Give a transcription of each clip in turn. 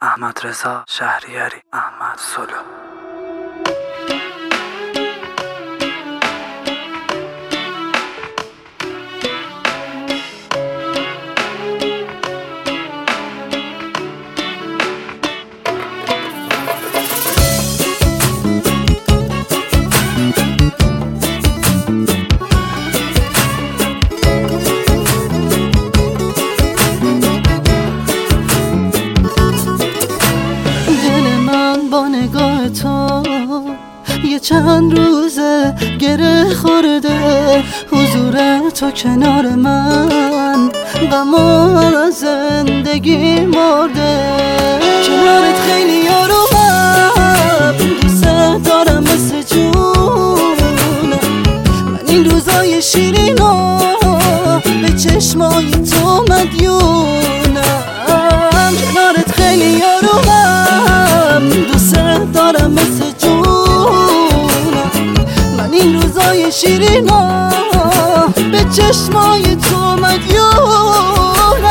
احمد رضا شهریاری، احمد سلو. نگاه تو یه چند روزه گره خورده، حضور تو کنار من غم از زندگی مرده. کنارت خیلی یارومم، دوست دارم مثل جونم. من این روزای شیرینو به چشمای تو مدیونم. کنارت خیلی یارومم، دوست دارم مثل جونم. من این روزای شیرینا به چشمای تو مدیونم.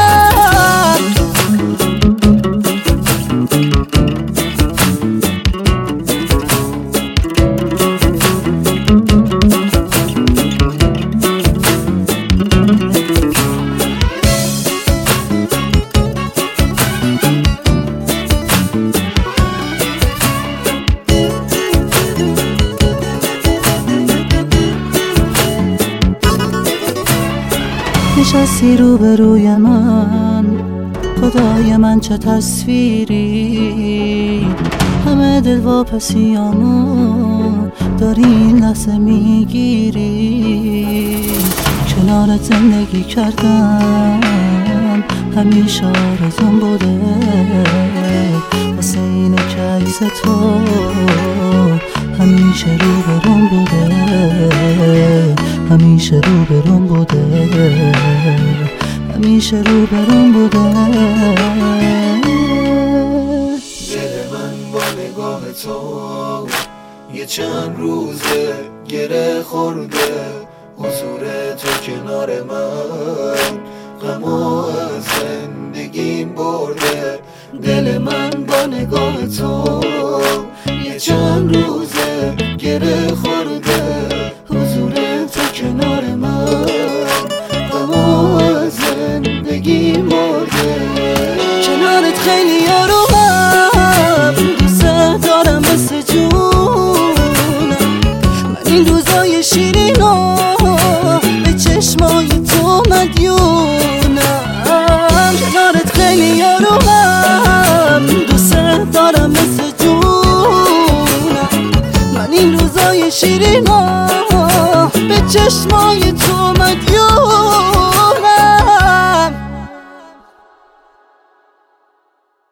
نشستی روبروی من، خدای من چه تصویری. همه دل واپسیامو داری این لحظه میگیری. کنارت زندگی کردم همیشه آرزوم بوده، واسه اینه که عکس تو همیشه روبروم بوده، همیشه روبروم بوده، همیشه روبروم بوده. دل من با نگاه تو یه چند روزه گره خورده، حضور تو کنار من غمو از زندگیم برده. دل من با نگاه تو یه چند روزه گره خورده، حضور تو کنار من غمو از زندگی مرده. کنارت خیلی یارومم، دوست دارم مثل جونم. من این روزای شیرینو به چشمای تو مدیونم. کنارت خیلی یارومم، دوست دارم مثل جونم. من این روزای شیرینو به چشمای تو